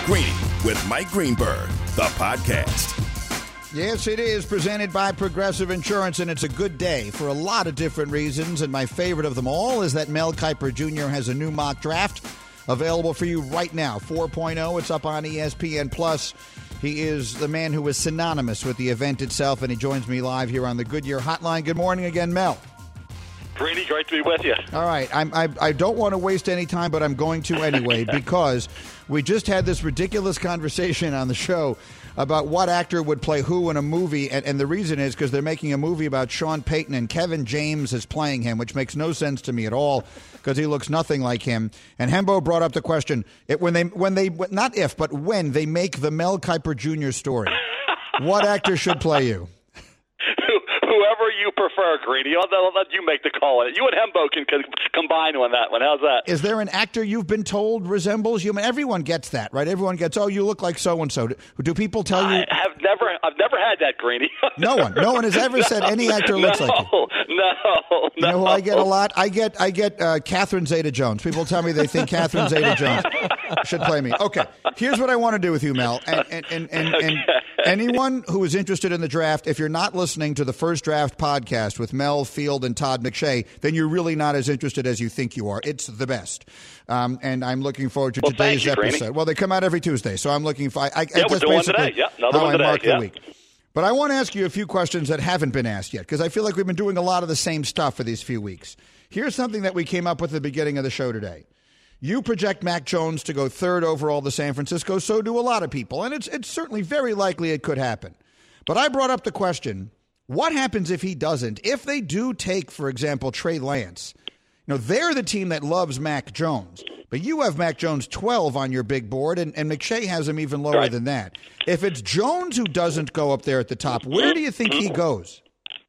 Greeny with Mike Greenberg, the podcast. Yes, it is presented by Progressive Insurance, and it's a good day for a lot of different reasons. And my favorite of them all is that Mel Kiper Jr. has a new mock draft available for you right now, 4.0. It's up on ESPN+. He is the man who is synonymous with the event itself, and he joins me live here on the Goodyear Hotline. Good morning again, Mel. Greeny, great to be with you. All right. I don't want to waste any time, but I'm going to anyway, because we just had this ridiculous conversation on the show about what actor would play who in a movie, and the reason is because they're making a movie about Sean Payton, and Kevin James is playing him, which makes no sense to me at all because he looks nothing like him. And Hembo brought up the question, when they make the Mel Kiper Jr. story, what actor should play you? Whoever you prefer, Greeny. I'll let you make the call on it. You and Hembo can combine on that one. How's that? Is there an actor you've been told resembles you? I mean, everyone gets that, right? Everyone gets, oh, you look like so-and-so. Do people tell you? I've never had that, Greeny. No one has ever said any actor looks like you. No. You know who I get a lot? I get Catherine Zeta-Jones. People tell me they think Catherine Zeta-Jones should play me. Okay, here's what I want to do with you, Mel. And anyone who is interested in the draft, if you're not listening to the First Draft podcast with Mel Field and Todd McShay, then you're really not as interested as you think you are. It's the best. And I'm looking forward to today's episode. Greeny. Well, they come out every Tuesday, so I'm looking for we're doing one today. Yeah, another one today. Mark the week. But I want to ask you a few questions that haven't been asked yet, because I feel like we've been doing a lot of the same stuff for these few weeks. Here's something that we came up with at the beginning of the show today. You project Mac Jones to go third overall to San Francisco, so do a lot of people, and it's certainly very likely it could happen. But I brought up the question, what happens if he doesn't? If they do take, for example, Trey Lance, they're the team that loves Mac Jones, but you have Mac Jones 12 on your big board, and McShay has him even lower than that. If it's Jones who doesn't go up there at the top, where do you think he goes?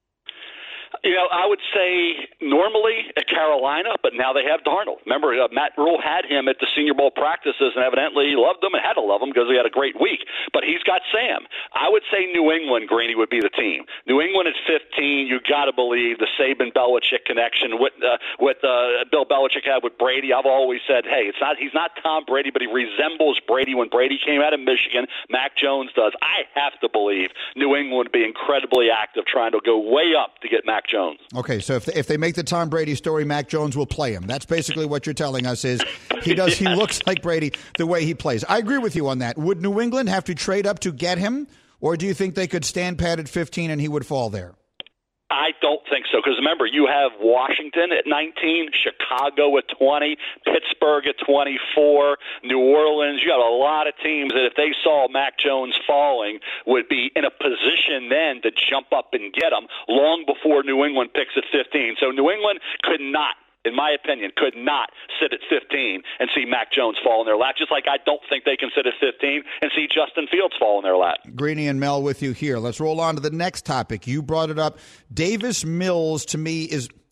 I would say normally at Carolina, but now they have Darnold. Remember, Matt Rule had him at the Senior Bowl practices, and evidently he loved him and had to love him because he had a great week. But he's got Sam. I would say New England, Greeny, would be the team. New England at 15, you got to believe the Saban-Belichick connection with Bill Belichick had with Brady. I've always said, hey, he's not Tom Brady, but he resembles Brady when Brady came out of Michigan. Mac Jones does. I have to believe New England would be incredibly active trying to go way up to get Mac Jones. Okay, so if they make the Tom Brady story, Mac Jones will play him. That's basically what you're telling us is he looks like Brady the way he plays. I agree with you on that. Would New England have to trade up to get him, or do you think they could stand pat at 15 and he would fall there? I don't think so, because remember, you have Washington at 19, Chicago at 20, Pittsburgh at 24, New Orleans. You have a lot of teams that if they saw Mac Jones falling would be in a position then to jump up and get him long before New England picks at 15. So New England could not, in my opinion, could not sit at 15 and see Mac Jones fall in their lap, just like I don't think they can sit at 15 and see Justin Fields fall in their lap. Greeny and Mel with you here. Let's roll on to the next topic. You brought it up. Davis Mills, to me,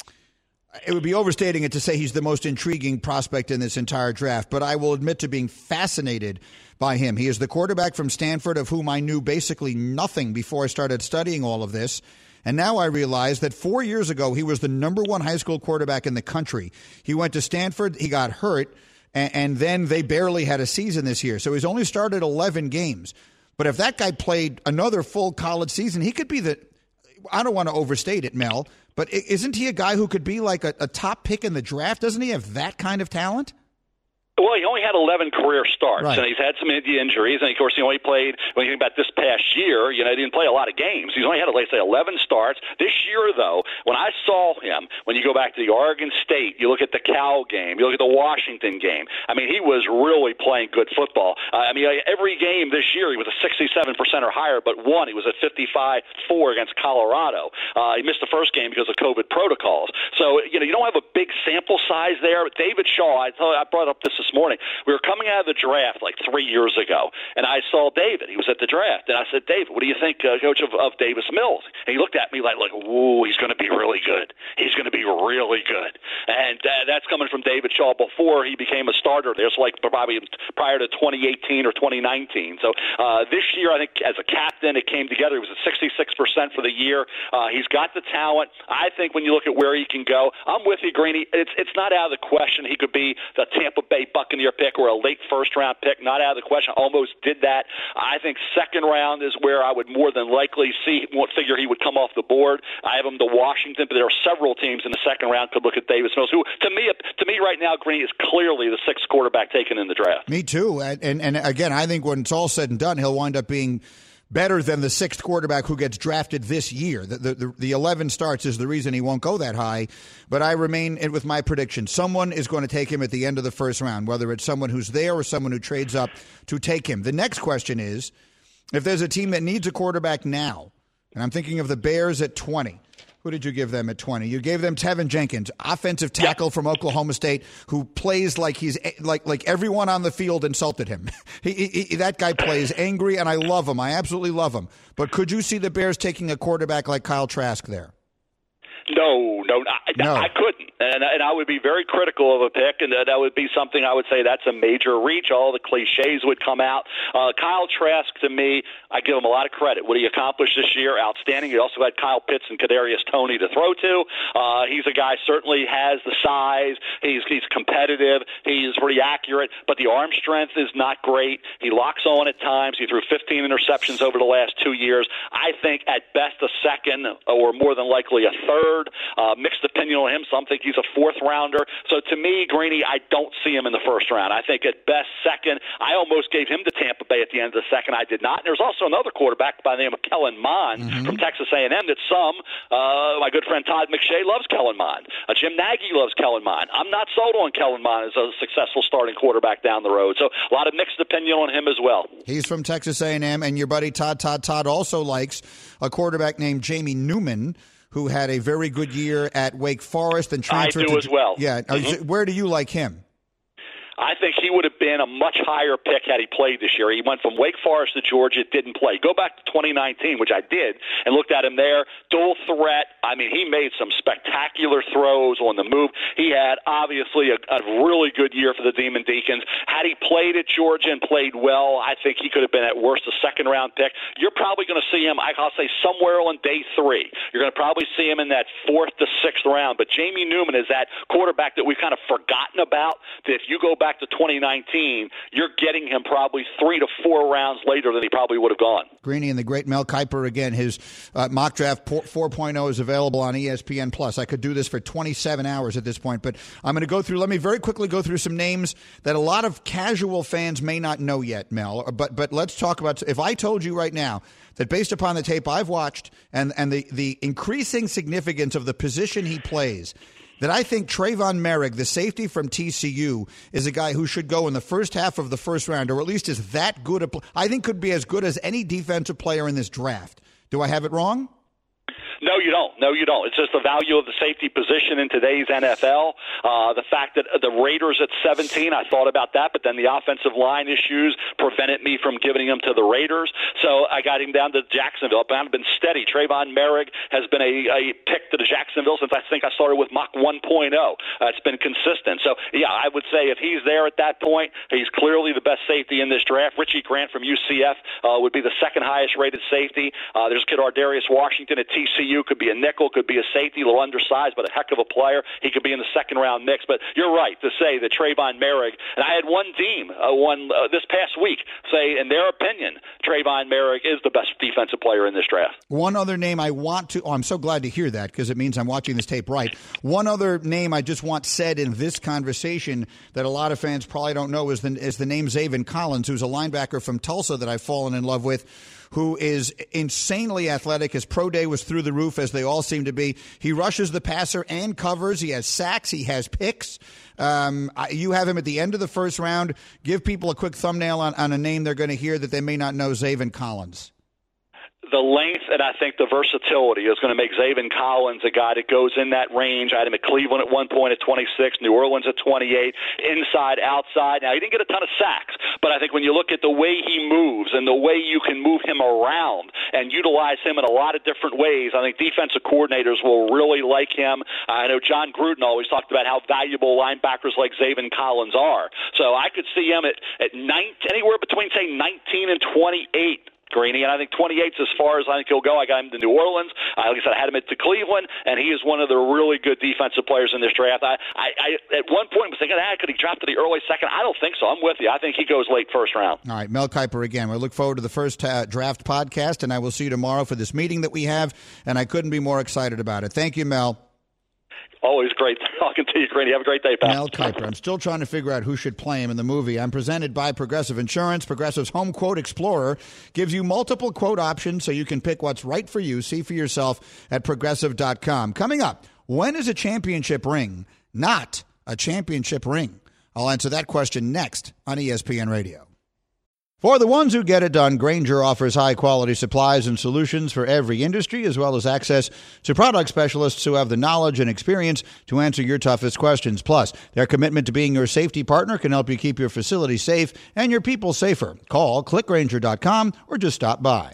it would be overstating it to say he's the most intriguing prospect in this entire draft, but I will admit to being fascinated by him. He is the quarterback from Stanford, of whom I knew basically nothing before I started studying all of this. And now I realize that 4 years ago, he was the number one high school quarterback in the country. He went to Stanford, he got hurt, and then they barely had a season this year. So he's only started 11 games. But if that guy played another full college season, he could be I don't want to overstate it, Mel, but isn't he a guy who could be like a top pick in the draft? Doesn't he have that kind of talent? Well, he only had 11 career starts, right, and he's had some injuries. And, of course, he only played, when you think about this past year, he didn't play a lot of games. He's only had, let's say, 11 starts. This year, though, when I saw him, when you go back to the Oregon State, you look at the Cal game, you look at the Washington game, he was really playing good football. Every game this year, he was a 67% or higher, but one, he was at 55-4 against Colorado. He missed the first game because of COVID protocols. So, you don't have a big sample size there. David Shaw, I brought up this morning. We were coming out of the draft like 3 years ago, and I saw David. He was at the draft, and I said, David, what do you think, coach of Davis Mills? And he looked at me like, ooh, he's going to be really good. He's going to be really good. And that's coming from David Shaw before he became a starter there, so like probably prior to 2018 or 2019. So this year, I think as a captain, it came together. He was at 66% for the year. He's got the talent. I think when you look at where he can go, I'm with you, Greeny. It's not out of the question he could be the Tampa Bay Buccaneer pick or a late first-round pick, not out of the question. Almost did that. I think second round is where I would more than likely figure he would come off the board. I have him to Washington, but there are several teams in the second round could look at Davis Mills, who to me right now, Greeny, is clearly the sixth quarterback taken in the draft. Me too. And again, I think when it's all said and done, he'll wind up being better than the sixth quarterback who gets drafted this year. The 11 starts is the reason he won't go that high, but I remain with my prediction. Someone is going to take him at the end of the first round, whether it's someone who's there or someone who trades up to take him. The next question is, if there's a team that needs a quarterback now, and I'm thinking of the Bears at 20, who did you give them at 20? You gave them Tevin Jenkins, offensive tackle from Oklahoma State, who plays like he's like everyone on the field insulted him. That guy plays angry, and I love him. I absolutely love him. But could you see the Bears taking a quarterback like Kyle Trask there? No, I couldn't. And I would be very critical of a pick, and that would be something I would say that's a major reach. All the cliches would come out. Kyle Trask, to me, I give him a lot of credit. What he accomplished this year, outstanding. He also had Kyle Pitts and Kadarius Toney to throw to. He's a guy certainly has the size. He's competitive. He's pretty accurate, but the arm strength is not great. He locks on at times. He threw 15 interceptions over the last 2 years. I think at best a second or more than likely a third. Mixed opinion on him. Some think he's a fourth rounder. So to me, Greeny, I don't see him in the first round. I think at best second. I almost gave him to Tampa Bay at the end of the second. I did not. And there's also another quarterback by the name of Kellen Mond from Texas A&M that my good friend Todd McShay loves Kellen Mond. Jim Nagy loves Kellen Mond. I'm not sold on Kellen Mond as a successful starting quarterback down the road. So a lot of mixed opinion on him as well. He's from Texas A&M, and your buddy Todd also likes a quarterback named Jamie Newman, who had a very good year at Wake Forest and transferred I do as well. Yeah. Where do you like him? I think he would have been a much higher pick had he played this year. He went from Wake Forest to Georgia, didn't play. Go back to 2019, which I did, and looked at him there. Dual threat. I mean, he made some spectacular throws on the move. He had, obviously, a really good year for the Demon Deacons. Had he played at Georgia and played well, I think he could have been at worst a second-round pick. You're probably going to see him, I'll say, somewhere on day 3. You're going to probably see him in that 4th to 6th round. But Jamie Newman is that quarterback that we've kind of forgotten about, that if you go back to 2019, you're getting him probably 3 to 4 rounds later than he probably would have gone. Greeny and the great Mel Kiper again. His mock draft 4.0 is available on ESPN+. I could do this for 27 hours at this point, but I'm going to go through. Let me very quickly go through some names that a lot of casual fans may not know yet, Mel. But let's talk about. If I told you right now that based upon the tape I've watched and the increasing significance of the position he plays, that I think Trayvon Merrick, the safety from TCU, is a guy who should go in the first half of the first round, or at least is that good. I think could be as good as any defensive player in this draft. Do I have it wrong? No, you don't. It's just the value of the safety position in today's NFL. The fact that the Raiders at 17, I thought about that, but then the offensive line issues prevented me from giving him to the Raiders. So I got him down to Jacksonville. I've been steady. Trayvon Merrick has been a pick to the Jacksonville since I think I started with Mach 1.0. It's been consistent. So, yeah, I would say if he's there at that point, he's clearly the best safety in this draft. Richie Grant from UCF would be the second highest rated safety. There's kid Ardarius Washington at TCU. Could be a nickel, could be a safety, a little undersized, but a heck of a player. He could be in the second-round mix. But you're right to say that Trayvon Merrick, and I had one team, this past week, say, in their opinion, Trayvon Merrick is the best defensive player in this draft. One other name I want to – I'm so glad to hear that because it means I'm watching this tape right. One other name I just want said in this conversation that a lot of fans probably don't know is the name Zaven Collins, who's a linebacker from Tulsa that I've fallen in love with, who is insanely athletic. His pro day was through the roof, as they all seem to be. He rushes the passer and covers. He has sacks. He has picks. You have him at the end of the first round. Give people a quick thumbnail on a name they're going to hear that they may not know, Zaven Collins. The length and I think the versatility is going to make Zaven Collins a guy that goes in that range. I had him at Cleveland at one point at 26, New Orleans at 28, inside, outside. Now, he didn't get a ton of sacks, but I think when you look at the way he moves and the way you can move him around and utilize him in a lot of different ways, I think defensive coordinators will really like him. I know John Gruden always talked about how valuable linebackers like Zaven Collins are. So I could see him at anywhere between, say, 19 and 28 Greeny, and I think 28's as far as I think he'll go. I got him to New Orleans. Like I said, I had him to Cleveland, and he is one of the really good defensive players in this draft. I at one point was thinking, could he drop to the early second? I don't think so. I'm with you. I think he goes late first round. All right, Mel Kiper again. We look forward to the first draft podcast, and I will see you tomorrow for this meeting that we have, and I couldn't be more excited about it. Thank you, Mel. Always great talking to you, Greeny. Have a great day, pal. Mel Kiper. I'm still trying to figure out who should play him in the movie. I'm presented by Progressive Insurance. Progressive's Home Quote Explorer gives you multiple quote options so you can pick what's right for you. See for yourself at Progressive.com. Coming up, when is a championship ring not a championship ring? I'll answer that question next on ESPN Radio. For the ones who get it done, Grainger offers high-quality supplies and solutions for every industry, as well as access to product specialists who have the knowledge and experience to answer your toughest questions. Plus, their commitment to being your safety partner can help you keep your facility safe and your people safer. Call, clickgrainger.com, or just stop by.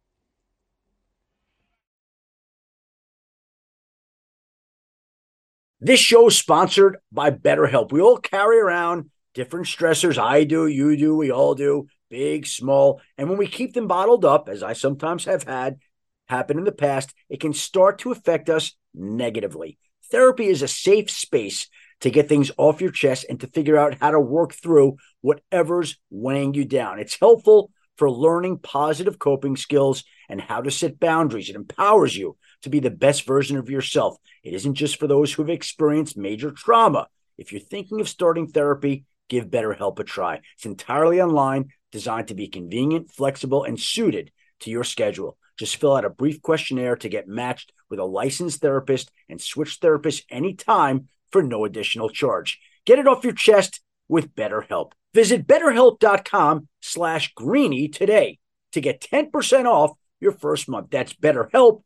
This show is sponsored by BetterHelp. We all carry around different stressors. I do, you do, we all do. Big, small, and when we keep them bottled up, as I sometimes have had happen in the past, it can start to affect us negatively. Therapy is a safe space to get things off your chest and to figure out how to work through whatever's weighing you down. It's helpful for learning positive coping skills and how to set boundaries. It empowers you to be the best version of yourself. It isn't just for those who have experienced major trauma. If you're thinking of starting therapy, give BetterHelp a try. It's entirely online, designed to be convenient, flexible, and suited to your schedule. Just fill out a brief questionnaire to get matched with a licensed therapist and switch therapists anytime for no additional charge. Get it off your chest with BetterHelp. Visit BetterHelp.com/Greeny today to get 10% off your first month. That's BetterHelp,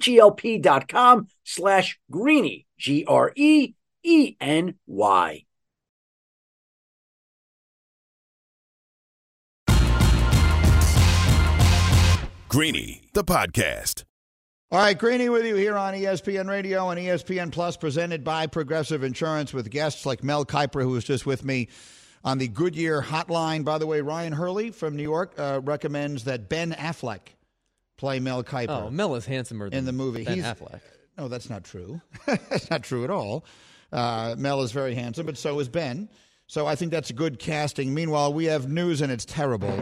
HELP.com/Greeny, GREENY. Greeny, the podcast. All right, Greeny with you here on ESPN Radio and ESPN Plus, presented by Progressive Insurance, with guests like Mel Kiper, who was just with me on the Goodyear hotline. By the way, Ryan Hurley from New York recommends that Ben Affleck play Mel Kiper. Oh, Mel is handsomer than in the movie. Ben Affleck. No, that's not true. That's not true at all. Mel is very handsome, but so is Ben. So I think that's a good casting. Meanwhile, we have news, and it's terrible.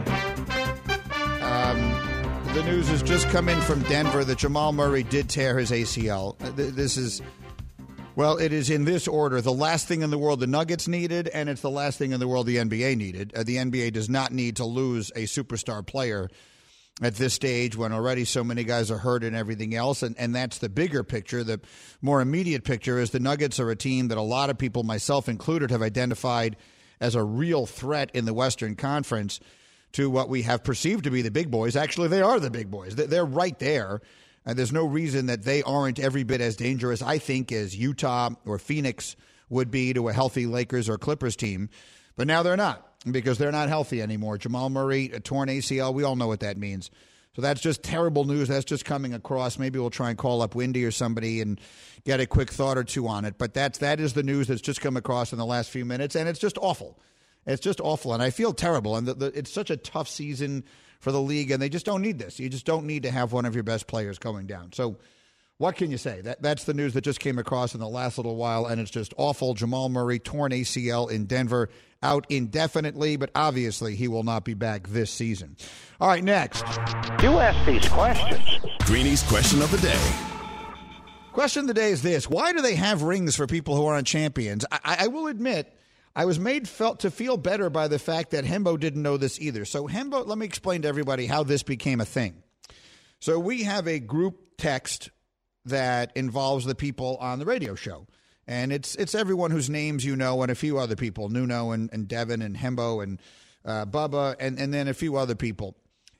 The news has just come in from Denver that Jamal Murray did tear his ACL. This is, well, it is in this order. The last thing in the world the Nuggets needed, and it's the last thing in the world the NBA needed. The NBA does not need to lose a superstar player at this stage when already so many guys are hurt and everything else. And that's the bigger picture. The more immediate picture is the Nuggets are a team that a lot of people, myself included, have identified as a real threat in the Western Conference to what we have perceived to be the big boys. Actually, they are the big boys. They're right there. And there's no reason that they aren't every bit as dangerous, I think, as Utah or Phoenix would be to a healthy Lakers or Clippers team. But now they're not, because they're not healthy anymore. Jamal Murray, a torn ACL, we all know what that means. So that's just terrible news. That's just coming across. Maybe we'll try and call up Wendy or somebody and get a quick thought or two on it. But that is the news that's just come across in the last few minutes, and it's just awful. It's just awful, and I feel terrible. And it's such a tough season for the league, and they just don't need this. You just don't need to have one of your best players going down. So what can you say? That's the news that just came across in the last little while, and it's just awful. Jamal Murray, torn ACL in Denver, out indefinitely, but obviously he will not be back this season. All right, next. You ask these questions. Greeny's question of the day. Question of the day is this. Why do they have rings for people who aren't champions? I will admit, I was to feel better by the fact that Hembo didn't know this either. So Hembo, let me explain to everybody how this became a thing. So we have a group text that involves the people on the radio show. And it's everyone whose names you know and a few other people, Nuno and Devin and Hembo and Bubba and then a few other people.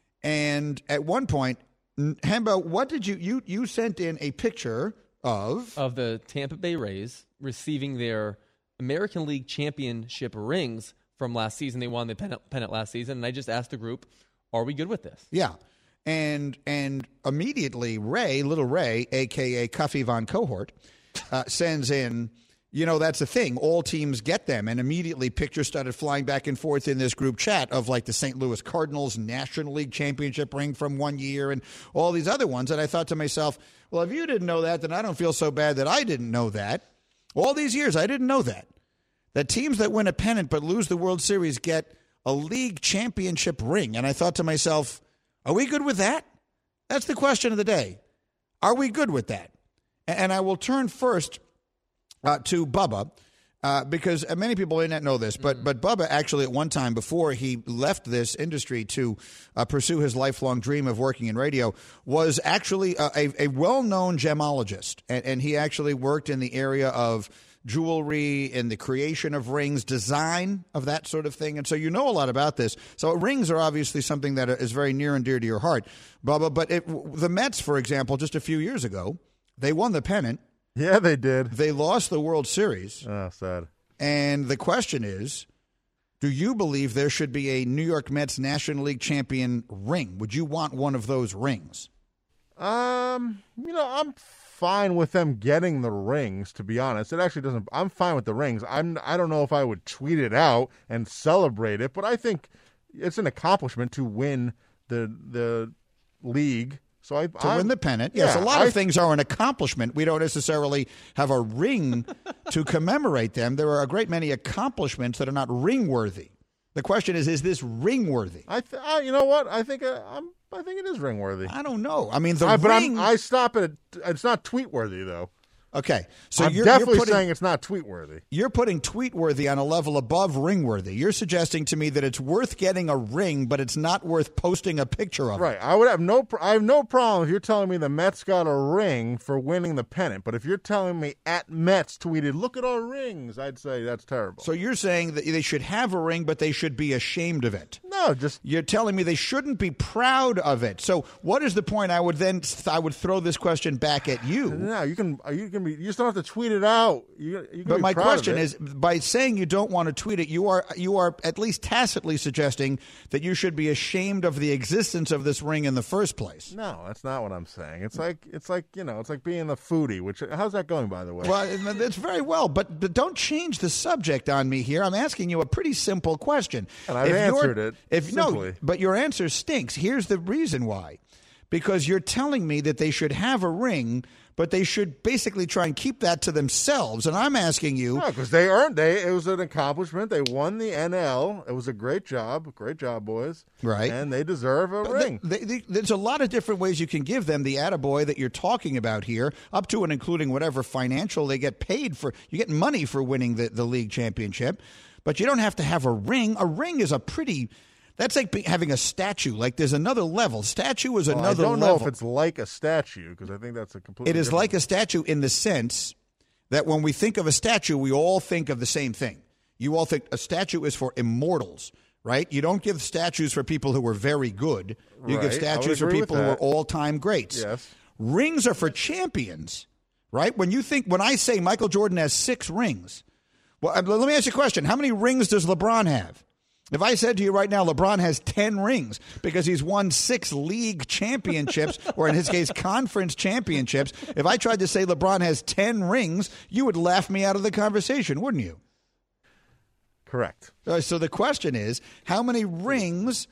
And at one point, Hembo, what did you sent in a picture of the Tampa Bay Rays receiving their American League championship rings from last season. They won the pennant last season, and I just asked the group, are we good with this? Yeah. And immediately Little Ray, a.k.a. Cuffy Von Cohort, sends in that's the thing. All teams get them, and immediately pictures started flying back and forth in this group chat of like the St. Louis Cardinals National League championship ring from one year and all these other ones. And I thought to myself, well, if you didn't know that, then I don't feel so bad that I didn't know that. All these years, I didn't know that. That teams that win a pennant but lose the World Series get a league championship ring. And I thought to myself, are we good with that? That's the question of the day. Are we good with that? And I will turn first to Bubba, because many people may not know this, but Bubba actually at one time before he left this industry to pursue his lifelong dream of working in radio was actually a well-known gemologist, and he actually worked in the area of jewelry, in the creation of rings, design of that sort of thing, and so you know a lot about this. So rings are obviously something that is very near and dear to your heart, Bubba. But the Mets, for example, just a few years ago, they won the pennant. Yeah, they did. They lost the World Series. Oh, sad. And the question is, do you believe there should be a New York Mets National League champion ring? Would you want one of those rings? I'm fine with them getting the rings, to be honest. It actually doesn't. I'm fine with the rings. I don't know if I would tweet it out and celebrate it, but I think it's an accomplishment to win the league. So to win the pennant. Yes, a lot of things are an accomplishment. We don't necessarily have a ring to commemorate them. There are a great many accomplishments that are not ring-worthy. The question is this ring-worthy? You know what? I think it is ring-worthy. I don't know. I mean, ring... I stop at it's not tweet-worthy, though. Okay, so I'm definitely saying it's not tweet-worthy. You're putting tweet-worthy on a level above ring-worthy. You're suggesting to me that it's worth getting a ring, but it's not worth posting a picture of it. Right. I have no problem if you're telling me the Mets got a ring for winning the pennant. But if you're telling me at Mets tweeted, "Look at our rings," I'd say that's terrible. So you're saying that they should have a ring, but they should be ashamed of it. No, you're telling me they shouldn't be proud of it. So what is the point? I would throw this question back at you. No, you can you just don't have to tweet it out. But my question is, by saying you don't want to tweet it, you are at least tacitly suggesting that you should be ashamed of the existence of this ring in the first place. No, that's not what I'm saying. It's like being a foodie. Which how's that going, by the way? Well, it's very well, but don't change the subject on me here. I'm asking you a pretty simple question, and I've answered it. Simply. But your answer stinks. Here's the reason why: because you're telling me that they should have a ring, but they should basically try and keep that to themselves. And I'm asking you... No, because it was an accomplishment. They won the NL. It was a great job. Great job, boys. Right. And they deserve a ring. There's a lot of different ways you can give them the attaboy that you're talking about here, up to and including whatever financial they get paid for. You get money for winning the league championship, but you don't have to have a ring. A ring is a pretty... That's like having a statue. Like there's another level. Statue is another level. I don't know if it's like a statue because I think that's a completely. It is like a statue in the sense that when we think of a statue, we all think of the same thing. You all think a statue is for immortals, right? You don't give statues for people who were very good. You give statues for people who are all-time greats. Yes. Rings are for champions, right? When I say Michael Jordan has 6 rings, well, let me ask you a question. How many rings does LeBron have? If I said to you right now, LeBron has 10 rings because he's won 6 league championships, or in his case, conference championships, if I tried to say LeBron has 10 rings, you would laugh me out of the conversation, wouldn't you? Correct. So the question is, how many rings...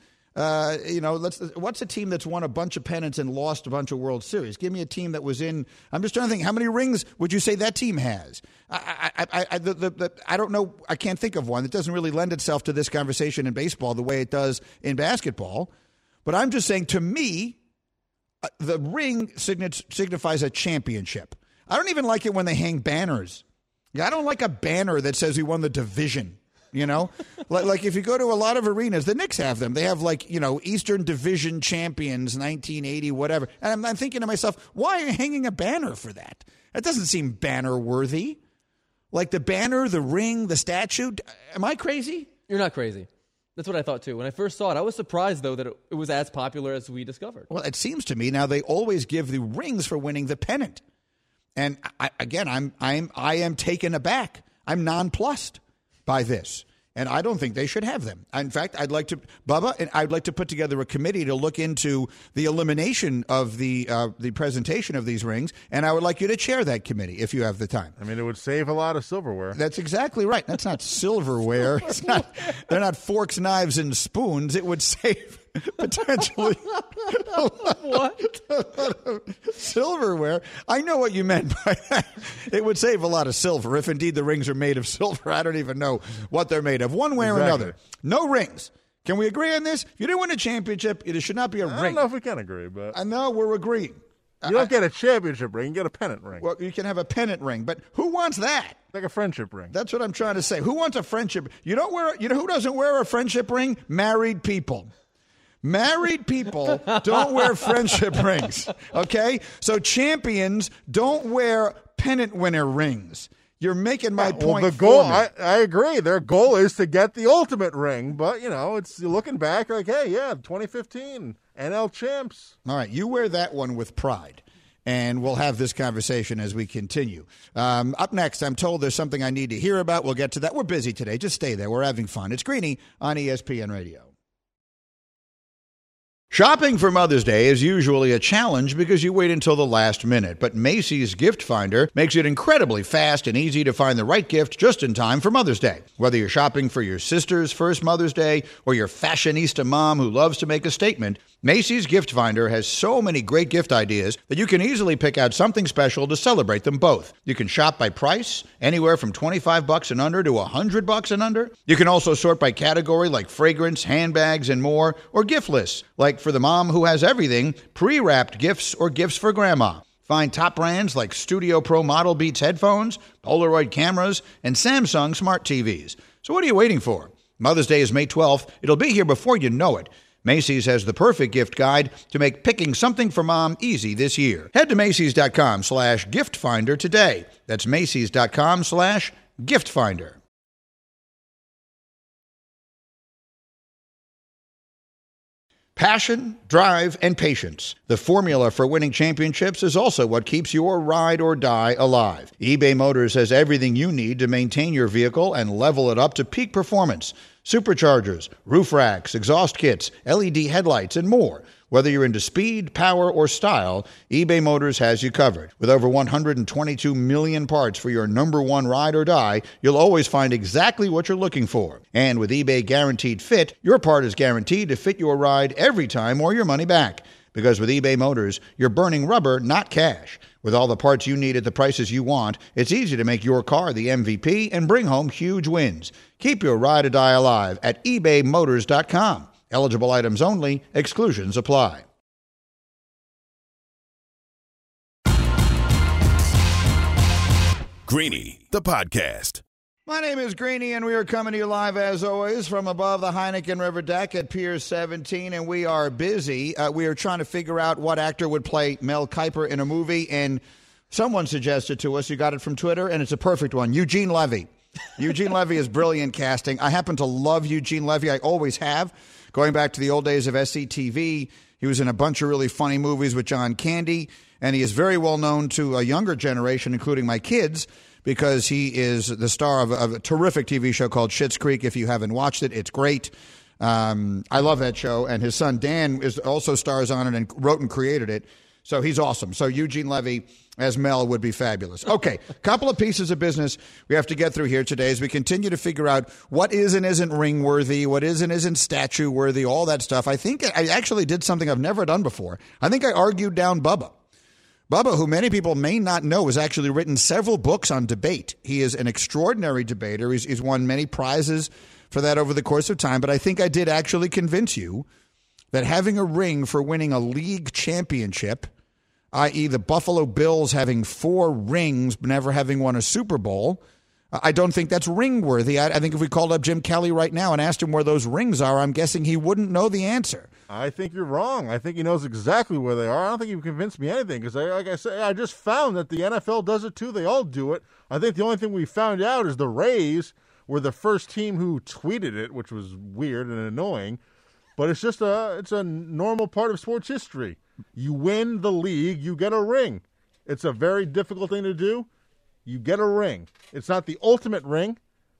what's a team that's won a bunch of pennants and lost a bunch of World Series? Give me a team that was in. I'm just trying to think. How many rings would you say that team has? I don't know. I can't think of one. It doesn't really lend itself to this conversation in baseball the way it does in basketball. But I'm just saying, to me, the ring signifies a championship. I don't even like it when they hang banners. I don't like a banner that says we won the division. You know, like if you go to a lot of arenas, the Knicks have them. They have Eastern Division champions, 1980, whatever. And I'm thinking to myself, why are you hanging a banner for that? That doesn't seem banner worthy. Like the banner, the ring, the statue. Am I crazy? You're not crazy. That's what I thought too. When I first saw it, I was surprised though that it was as popular as we discovered. Well, it seems to me now they always give the rings for winning the pennant, and I am taken aback. I'm nonplussed by this. And I don't think they should have them. In fact, I'd like to put together a committee to look into the elimination of the presentation of these rings, and I would like you to chair that committee if you have the time. I mean, it would save a lot of silverware. That's exactly right. That's not silverware. It's not. They're not forks, knives, and spoons. It would save potentially a lot of silverware. I know what you meant by that. It would save a lot of silver if indeed the rings are made of silver. I don't even know what they're made of. One way or another. No rings. Can we agree on this? If you didn't win a championship, it should not be a ring. I don't know if we can agree, but I know we're agreeing. You don't get a championship ring, you get a pennant ring. Well, you can have a pennant ring, but who wants that? Like a friendship ring. That's what I'm trying to say. Who wants a friendship? You know who doesn't wear a friendship ring? Married people. Married people don't wear friendship rings, okay? So champions don't wear pennant winner rings. You're making my point. The goal, I agree. Their goal is to get the ultimate ring, but it's looking back like, hey, 2015 NL champs. All right, you wear that one with pride, and we'll have this conversation as we continue. Up next, I'm told there's something I need to hear about. We'll get to that. We're busy today. Just stay there. We're having fun. It's Greeny on ESPN Radio. Shopping for Mother's Day is usually a challenge because you wait until the last minute, but Macy's Gift Finder makes it incredibly fast and easy to find the right gift just in time for Mother's Day. Whether you're shopping for your sister's first Mother's Day or your fashionista mom who loves to make a statement, Macy's Gift Finder has so many great gift ideas that you can easily pick out something special to celebrate them both. You can shop by price, anywhere from $25 and under to $100 and under. You can also sort by category like fragrance, handbags, and more, or gift lists, like for the mom who has everything, pre-wrapped gifts or gifts for grandma. Find top brands like Studio Pro Model Beats headphones, Polaroid cameras, and Samsung smart TVs. So what are you waiting for? Mother's Day is May 12th. It'll be here before you know it. Macy's has the perfect gift guide to make picking something for mom easy this year. Head to Macys.com/gift finder today. That's Macys.com/gift finder. Passion, drive, and patience. The formula for winning championships is also what keeps your ride or die alive. eBay Motors has everything you need to maintain your vehicle and level it up to peak performance. Superchargers, roof racks, exhaust kits, LED headlights, and more. Whether you're into speed, power, or style, eBay Motors has you covered. With over 122 million parts for your number one ride or die, you'll always find exactly what you're looking for. And with eBay Guaranteed Fit, your part is guaranteed to fit your ride every time or your money back. Because with eBay Motors, you're burning rubber, not cash. With all the parts you need at the prices you want, it's easy to make your car the MVP and bring home huge wins. Keep your ride or die alive at ebaymotors.com. Eligible items only. Exclusions apply. Greeny, the podcast. My name is Greeny, and we are coming to you live, as always, from above the Heineken River deck at Pier 17, and we are busy. We are trying to figure out what actor would play Mel Kiper in a movie, and someone suggested to us, you got it from Twitter, and it's a perfect one, Eugene Levy. Eugene Levy is brilliant casting. I happen to love Eugene Levy. I always have. Going back to the old days of SCTV, he was in a bunch of really funny movies with John Candy, and he is very well known to a younger generation, including my kids, because he is the star of a terrific TV show called Schitt's Creek. If you haven't watched it, it's great. I love that show, and his son Dan also stars on it and wrote and created it. So he's awesome. So Eugene Levy as Mel would be fabulous. Okay, a couple of pieces of business we have to get through here today as we continue to figure out what is and isn't ring-worthy, what is and isn't statue-worthy, all that stuff. I think I actually did something I've never done before. I think I argued down Bubba. Bubba, who many people may not know, has actually written several books on debate. He is an extraordinary debater. He's won many prizes for that over the course of time, but I think I did actually convince you that having a ring for winning a league championship, i.e. the Buffalo Bills having 4 rings but never having won a Super Bowl, I don't think that's ring-worthy. I think if we called up Jim Kelly right now and asked him where those rings are, I'm guessing he wouldn't know the answer. I think you're wrong. I think he knows exactly where they are. I don't think you convinced me anything because, like I said, I just found that the NFL does it too. They all do it. I think the only thing we found out is the Rays were the first team who tweeted it, which was weird and annoying. But it's just it's a normal part of sports history. You win the league, you get a ring. It's a very difficult thing to do. You get a ring. It's not the ultimate ring,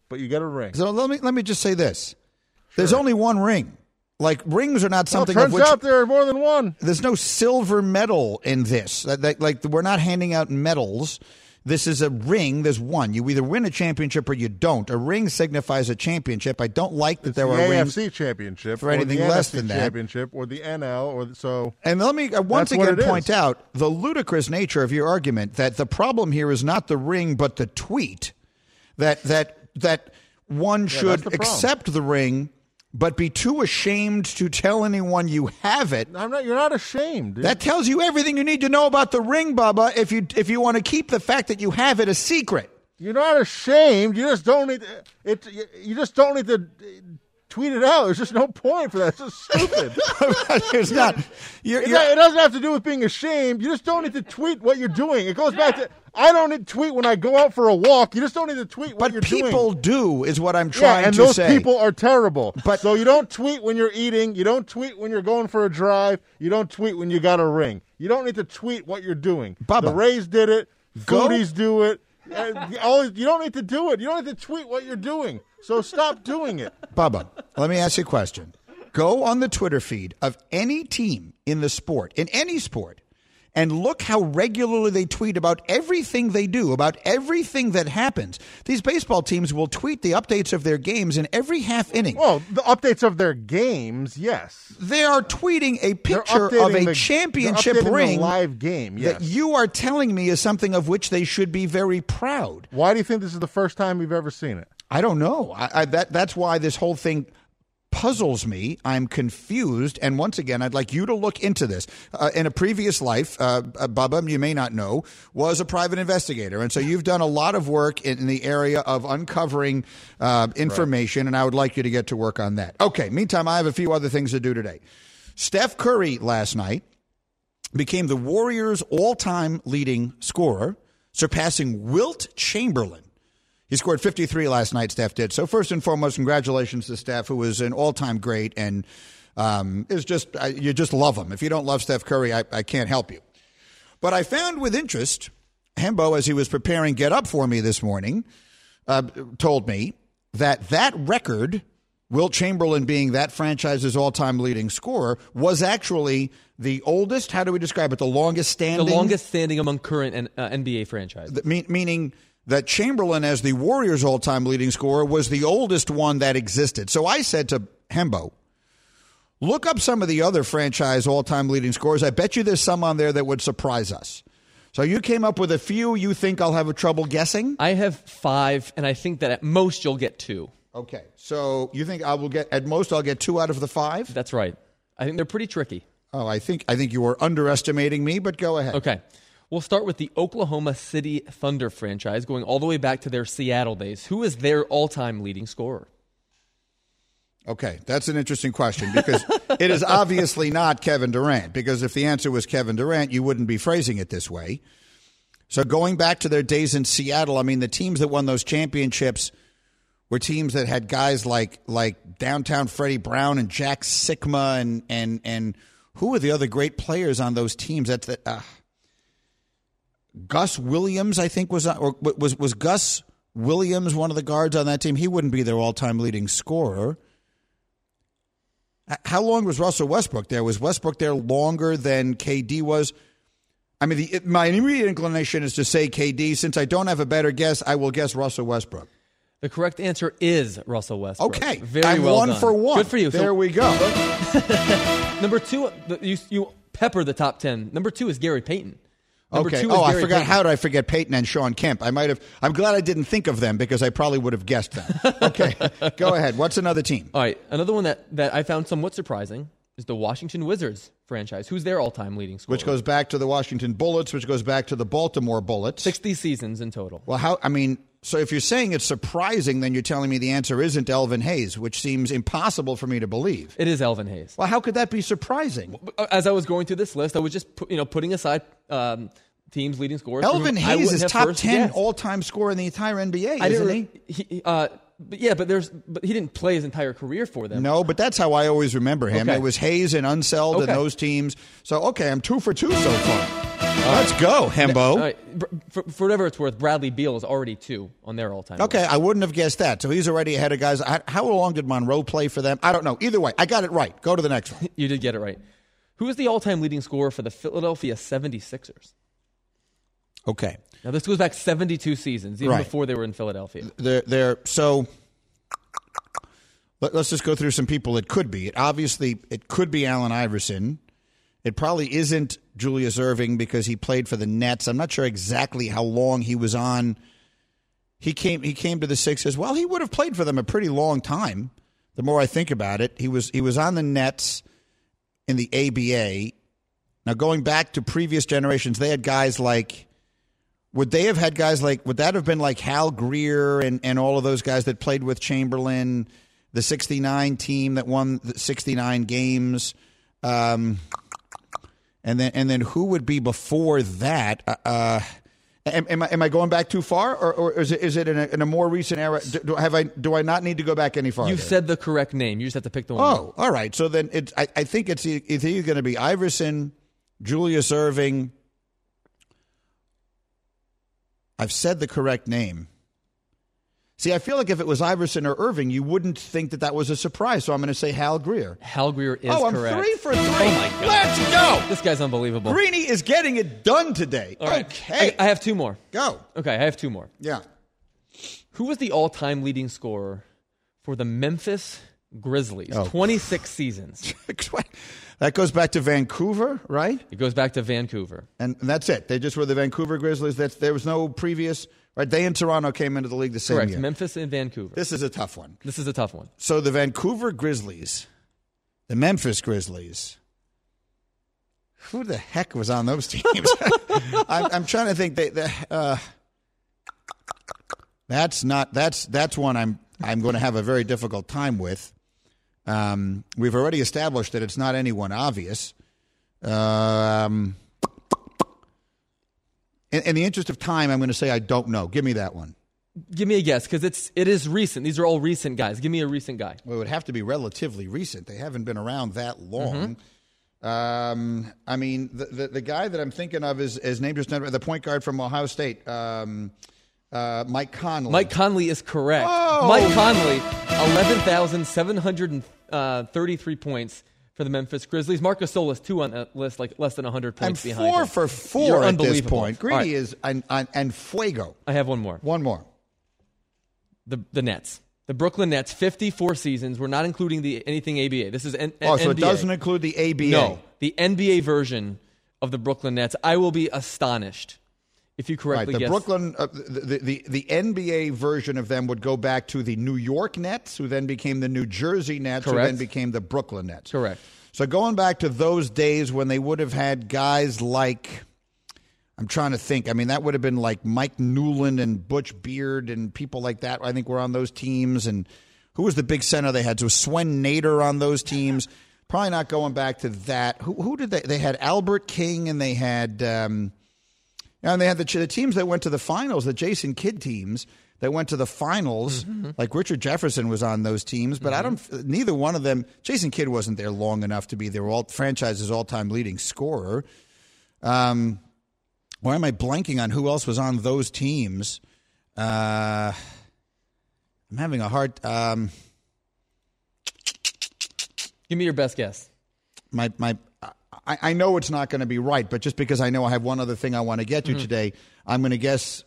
but you get a ring. So let me just say this: there's only one ring. Like, rings are not something well, of which... turns out there are more than one. There's no silver medal in this. Like, we're not handing out medals. This is a ring. There's one. You either win a championship or you don't. A ring signifies a championship. I don't like that there are rings... the AFC championship. For anything less than that. Championship or the NL. Or so. And let me once again point out the ludicrous nature of your argument that the problem here is not the ring but the tweet. That one should accept the ring... but be too ashamed to tell anyone you have it. You're not ashamed. Dude. That tells you everything you need to know about the ring, Bubba, if you want to keep the fact that you have it a secret. You're not ashamed. You just don't need it. You just don't need to tweet it out. There's just no point for that. It's just stupid. There's not. It doesn't have to do with being ashamed. You just don't need to tweet what you're doing. It goes back to, I don't need to tweet when I go out for a walk. You just don't need to tweet what you're doing. But people do, is what I'm trying to say. And those people are terrible. So you don't tweet when you're eating. You don't tweet when you're going for a drive. You don't tweet when you got a ring. You don't need to tweet what you're doing. Bubba, the Rays did it. Foodies do it. You don't need to do it. You don't need to tweet what you're doing. So stop doing it. Bubba, let me ask you a question. Go on the Twitter feed of any team in the sport, in any sport, and look how regularly they tweet about everything they do, about everything that happens. These baseball teams will tweet the updates of their games in every half inning. Well, the updates of their games, yes. They are tweeting a picture of a championship ring. The live game, yes. That you are telling me is something of which they should be very proud. Why do you think this is the first time you've ever seen it? I don't know. That's why this whole thing puzzles me. I'm confused. And once again, I'd like you to look into this. In a previous life, Bubba, you may not know, was a private investigator. And so you've done a lot of work in the area of uncovering information, and I would like you to get to work on that. Okay, meantime, I have a few other things to do today. Steph Curry last night became the Warriors' all-time leading scorer, surpassing Wilt Chamberlain. He scored 53 last night, Steph did. So first and foremost, congratulations to Steph, who was an all-time great and is just you just love him. If you don't love Steph Curry, I can't help you. But I found with interest, Hembo, as he was preparing Get Up for me this morning, told me that record, Wilt Chamberlain being that franchise's all-time leading scorer, was actually the oldest, how do we describe it, the longest standing? The longest standing among current NBA franchises. Meaning that Chamberlain, as the Warriors' all-time leading scorer, was the oldest one that existed. So I said to Hembo, look up some of the other franchise all-time leading scorers. I bet you there's some on there that would surprise us. So you came up with a few you think I'll have trouble guessing? I have 5, and I think that at most you'll get 2. Okay. So you think I'll get 2 out of the 5? That's right. I think they're pretty tricky. Oh, I think you were underestimating me, but go ahead. Okay. We'll start with the Oklahoma City Thunder franchise, going all the way back to their Seattle days. Who is their all-time leading scorer? Okay, that's an interesting question because it is obviously not Kevin Durant, because if the answer was Kevin Durant, you wouldn't be phrasing it this way. So going back to their days in Seattle, I mean, the teams that won those championships were teams that had guys like downtown Freddie Brown and Jack Sikma and who were the other great players on those teams? That's Gus Williams, I think, was Gus Williams one of the guards on that team? He wouldn't be their all-time leading scorer. How long was Russell Westbrook there? Was Westbrook there longer than KD was? I mean, my immediate inclination is to say KD. Since I don't have a better guess, I will guess Russell Westbrook. The correct answer is Russell Westbrook. Okay. Very well done. 1 for 1. Good for you. There we go. Number 2, you pepper the top 10. Number 2 is Gary Payton. Number Okay. 2 is I Gary forgot. Payton. How did I forget Peyton and Sean Kemp? I'm glad I didn't think of them because I probably would have guessed them. Okay. Go ahead. What's another team? All right. Another one that I found somewhat surprising is the Washington Wizards franchise. Who's their all-time leading scorer? Which goes back to the Washington Bullets, which goes back to the Baltimore Bullets. 60 seasons in total. Well, so if you're saying it's surprising, then you're telling me the answer isn't Elvin Hayes, which seems impossible for me to believe. It is Elvin Hayes. Well, how could that be surprising? As I was going through this list, I was just putting aside teams leading scorers. Elvin Hayes is top 10 guessed. all-time scorer in the entire NBA, isn't he? But he didn't play his entire career for them. No, but that's how I always remember him. Okay. It was Hayes and Unseld and those teams. So, okay, I'm 2 for 2 so far. Let's go, Hembo. All right. For whatever it's worth, Bradley Beal is already 2 on their all-time Okay, list. I wouldn't have guessed that. So he's already ahead of guys. How long did Monroe play for them? I don't know. Either way, I got it right. Go to the next one. You did get it right. Who is the all-time leading scorer for the Philadelphia 76ers? Okay. Now, this goes back 72 seasons, even Right. before they were in Philadelphia. So let's just go through some people it could be. It could be Allen Iverson. It probably isn't Julius Erving because he played for the Nets. I'm not sure exactly how long he was on. He came to the Sixers. Well, he would have played for them a pretty long time. The more I think about it, he was on the Nets in the ABA. Now, going back to previous generations, they had guys like. Would that have been like Hal Greer and all of those guys that played with Chamberlain, the 69 team that won the 69 games? And then who would be before that? Am I going back too far, or is it in a more recent era? Do I not need to go back any farther? You've said the correct name. You just have to pick the one. Oh, all right. So then I think it's either going to be Iverson, Julius Erving. I've said the correct name. See, I feel like if it was Iverson or Irving, you wouldn't think that was a surprise. So I'm going to say Hal Greer. Hal Greer is I'm correct. 3 for 3. Oh, my God. Let's go. This guy's unbelievable. Greeny is getting it done today. All right. Okay. I have 2 more. Go. Okay, I have 2 more. Yeah. Who was the all-time leading scorer for the Memphis Grizzlies? 26 seasons. That goes back to Vancouver, right? It goes back to Vancouver. And that's it. They just were the Vancouver Grizzlies. There was no previous. Right? They and Toronto came into the league the same Correct. year. Memphis and Vancouver. This is a tough one. So the Vancouver Grizzlies, the Memphis Grizzlies. Who the heck was on those teams? I'm trying to think. That's one I'm going to have a very difficult time with. We've already established that it's not anyone obvious. In the interest of time, I'm going to say I don't know. Give me that one. Give me a guess, because it is recent. These are all recent guys. Give me a recent guy. Well, it would have to be relatively recent. They haven't been around that long. I mean, the guy that I'm thinking of is named just the point guard from Ohio State, Mike Conley. Mike Conley is correct. Oh! Mike Conley, 11,733 points for the Memphis Grizzlies. Marc Gasol 2 on that list, like less than 100 points I'm behind 4 him. for 4 You're at this unbelievable. point. Greedy All right. is and fuego. I have one more. One more. The Nets. The Brooklyn Nets, 54 seasons. We're not including anything ABA. This is So NBA. it doesn't include the ABA. No, the NBA version of the Brooklyn Nets. I will be astonished if you correctly the guess. Brooklyn, the NBA version of them would go back to the New York Nets, who then became the New Jersey Nets, who Correct. then became the Brooklyn Nets. Correct. So going back to those days when they would have had guys like, I'm trying to think. I mean, that would have been like Mike Newland and Butch Beard and people like that. I think were on those teams. And who was the big center they had? So Swen Nader on those teams. Probably not going back to that. Who did they? They had Albert King, and they had, and they had the teams that went to the finals, the Jason Kidd teams that went to the finals. Like Richard Jefferson was on those teams, but neither one of them. Jason Kidd wasn't there long enough to be their franchise's all-time leading scorer. Why am I blanking on who else was on those teams? I'm having a hard. Give me your best guess. I know it's not going to be right, but just because I know I have one other thing I want to get to today, I'm going to guess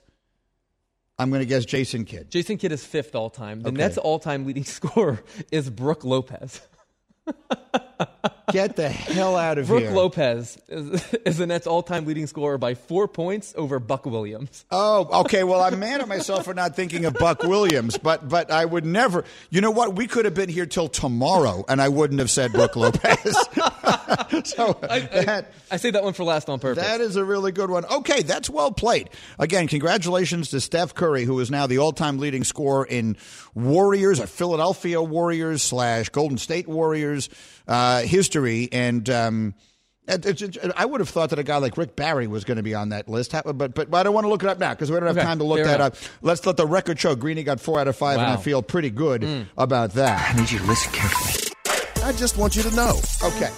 Jason Kidd. Jason Kidd is 5th all time. The Okay. Nets all-time leading scorer is Brooke Lopez. Get the hell out of Brooke here. Lopez is the Nets all-time leading scorer by 4 points over Buck Williams. Oh, okay. Well, I'm mad at myself for not thinking of Buck Williams, but I would never. You know what? We could have been here till tomorrow, and I wouldn't have said Brooke Lopez. So I say that one for last on purpose. that is a really good one. Okay, that's well played. Again, congratulations to Steph Curry, who is now the all-time leading scorer in Warriors, or Philadelphia Warriors / Golden State Warriors history. And I would have thought that a guy like Rick Barry was going to be on that list, but I don't want to look it up now because we don't have time to look fair that enough. up. Let's let the record show Greeny got 4 out of 5, and I Wow. feel pretty good about that. I need you to listen carefully. I just want you to know. Okay.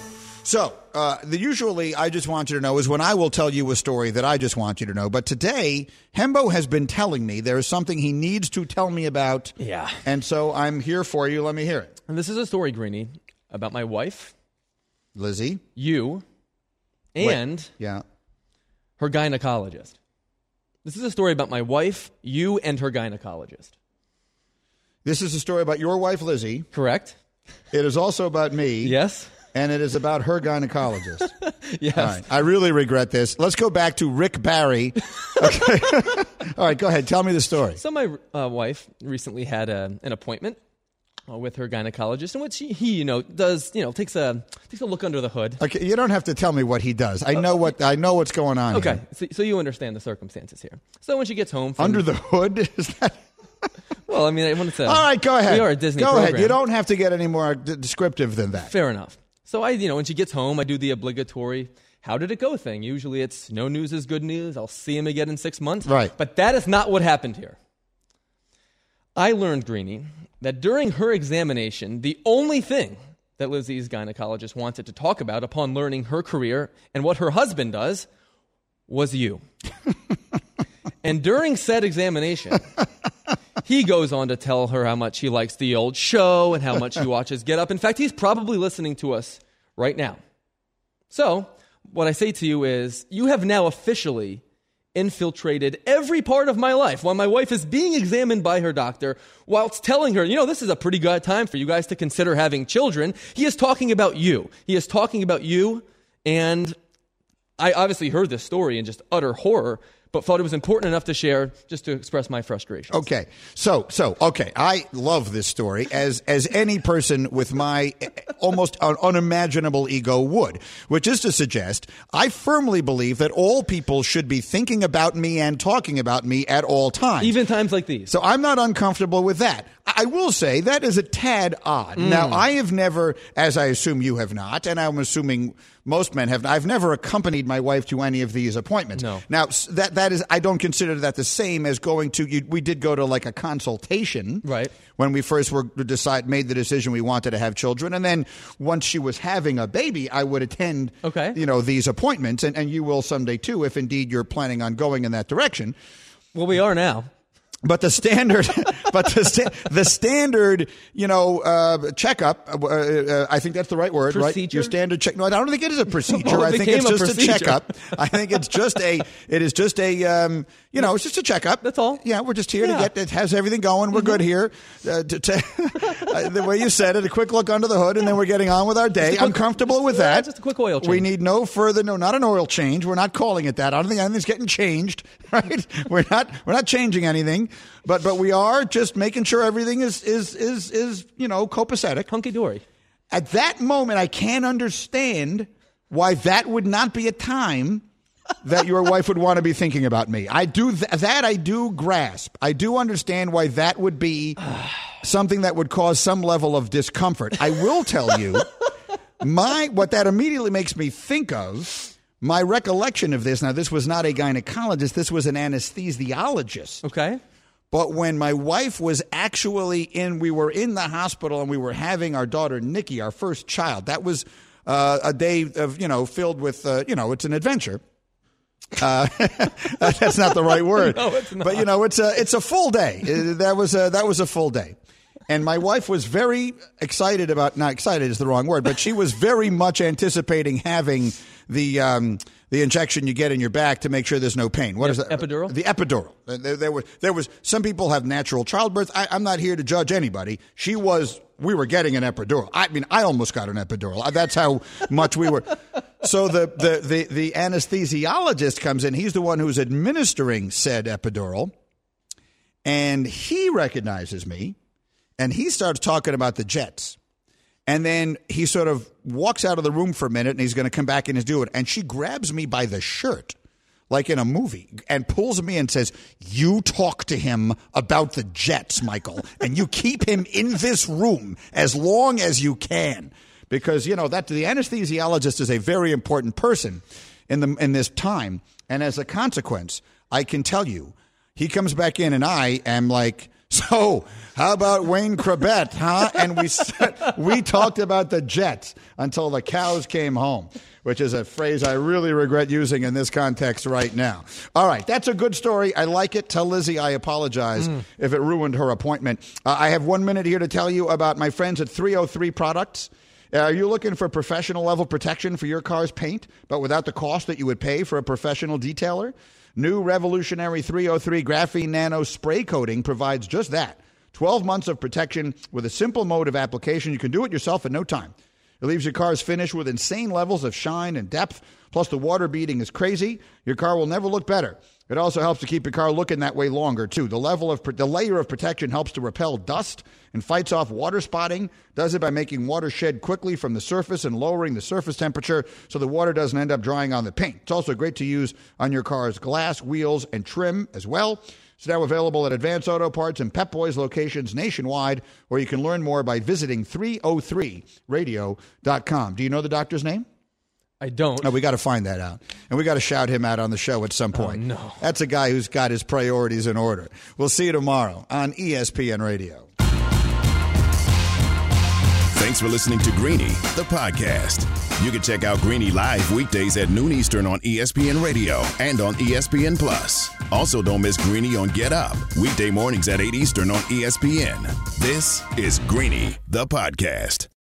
So, usually I just want you to know is when I will tell you a story that I just want you to know. But today, Hembo has been telling me there is something he needs to tell me about. Yeah. And so I'm here for you. Let me hear it. And this is a story, Greenie, about my wife, Lizzie. you, and Yeah. her gynecologist. This is a story about my wife, you, and her gynecologist. This is a story about your wife, Lizzie. Correct? It is also about me. Yes? And it is about her gynecologist. Yes. All right. I really regret this. Let's go back to Rick Barry. Okay. All right, go ahead. Tell me the story. So my wife recently had an appointment with her gynecologist, in which he does takes a look under the hood. Okay, you don't have to tell me what he does. I know what's going on. Okay, here. so you understand the circumstances here. So when she gets home from Under the hood? Is that? Well, I mean, I want to say. All right, go ahead. We are a Disney Go program. ahead. You don't have to get any more descriptive than that. Fair enough. So when she gets home, I do the obligatory "how did it go" thing. Usually it's no news is good news. I'll see him again in 6 months. Right. But that is not what happened here. I learned, Greenie, that during her examination, the only thing that Lizzie's gynecologist wanted to talk about upon learning her career and what her husband does was you. And during said examination, he goes on to tell her how much he likes the old show and how much he watches Get Up. In fact, he's probably listening to us right now. So, what I say to you is, you have now officially infiltrated every part of my life while my wife is being examined by her doctor, whilst telling her, this is a pretty good time for you guys to consider having children. He is talking about you. He is talking about you, and I obviously heard this story in just utter horror, but thought it was important enough to share just to express my frustration. Okay. So, I love this story as any person with my almost unimaginable ego would, which is to suggest I firmly believe that all people should be thinking about me and talking about me at all times. Even times like these. So I'm not uncomfortable with that. I will say that is a tad odd. Now, I have never, as I assume you have not, and I'm assuming most men have not, I've never accompanied my wife to any of these appointments. No. Now, that is, I don't consider that the same as going to, we did go to like a consultation. Right. When we first made the decision we wanted to have children. And then once she was having a baby, I would attend, these appointments. And you will someday too, if indeed you're planning on going in that direction. Well, we are now. But the standard, checkup. I think that's the right word, procedure? Right? Your standard check. No, I don't think it is a procedure. Well, I think it's just a checkup. I think it's just it's just a checkup. That's all. Yeah, we're just here to get. It has everything going. We're good here. The way you said it, a quick look under the hood, and then we're getting on with our day. I'm comfortable with that. Just a quick oil change. We need not an oil change. We're not calling it that. I don't think anything's getting changed. Right? We're not changing anything. But we are just making sure everything is copacetic. Hunky dory. At that moment, I can't understand why that would not be a time that your wife would want to be thinking about me. I do that. I do grasp. I do understand why that would be something that would cause some level of discomfort. I will tell you, what that immediately makes me think of. My recollection of this. Now, this was not a gynecologist. This was an anesthesiologist. Okay. But when my wife was actually we were in the hospital and we were having our daughter, Nikki, our first child. That was a day of, filled with, it's an adventure. That's not the right word. No, it's not. But, it's a full day. That was a full day. And my wife was very excited not excited is the wrong word, but she was very much anticipating having the injection you get in your back to make sure there's no pain. What is that? Epidural? The epidural. There was some people have natural childbirth. I'm not here to judge anybody. We were getting an epidural. I mean, I almost got an epidural. That's how much we were. So the anesthesiologist comes in. He's the one who's administering said epidural. And he recognizes me. And he starts talking about the jets. And then he sort of walks out of the room for a minute, and he's going to come back and do it. And she grabs me by the shirt, like in a movie, and pulls me and says, "You talk to him about the jets, Michael, and you keep him in this room as long as you can." Because, that the anesthesiologist is a very important person in this time. And as a consequence, I can tell you, he comes back in, and I am like So, how about Wayne Krebet, huh? And we talked about the Jets until the cows came home, which is a phrase I really regret using in this context right now. All right, that's a good story. I like it. Tell Lizzie I apologize if it ruined her appointment. I have 1 minute here to tell you about my friends at 303 Products. Are you looking for professional level protection for your car's paint, but without the cost that you would pay for a professional detailer? New revolutionary 303 Graphene Nano Spray Coating provides just that. 12 months of protection with a simple mode of application. You can do it yourself in no time. It leaves your car's finish with insane levels of shine and depth. Plus, the water beading is crazy. Your car will never look better. It also helps to keep your car looking that way longer, too. The layer of protection helps to repel dust and fights off water spotting. Does it by making water shed quickly from the surface and lowering the surface temperature so the water doesn't end up drying on the paint. It's also great to use on your car's glass, wheels, and trim as well. It's now available at Advance Auto Parts and Pep Boys locations nationwide, where you can learn more by visiting 303radio.com. Do you know the doctor's name? I don't. No, we got to find that out. And we got to shout him out on the show at some point. Oh, no. That's a guy who's got his priorities in order. We'll see you tomorrow on ESPN Radio. Thanks for listening to Greeny, the podcast. You can check out Greeny live weekdays at noon Eastern on ESPN Radio and on ESPN Plus. Also, don't miss Greeny on Get Up, weekday mornings at 8 Eastern on ESPN. This is Greeny, the podcast.